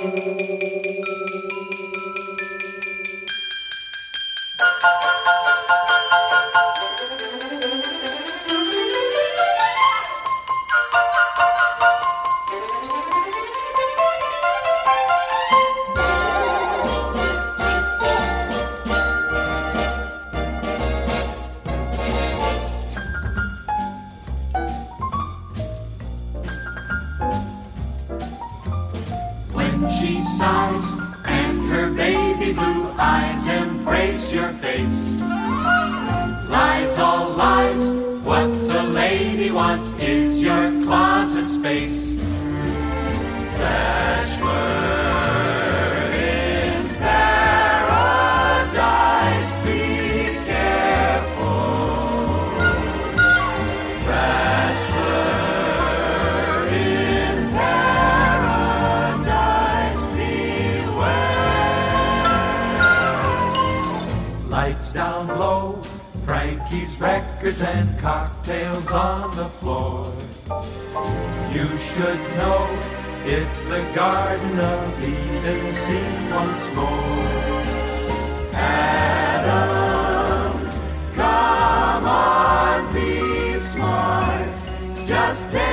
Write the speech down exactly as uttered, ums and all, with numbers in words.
When she sighs and her baby blue eyes embrace your face, lies, all lies, what the lady wants is your closet space. Bachelor in paradise, be careful. Bachelor in paradise, beware. Lights down low, Frankie's records and cocktails on the floor. You should know it's the Garden of Eden seen once more. Adam, come on, be smart. Just take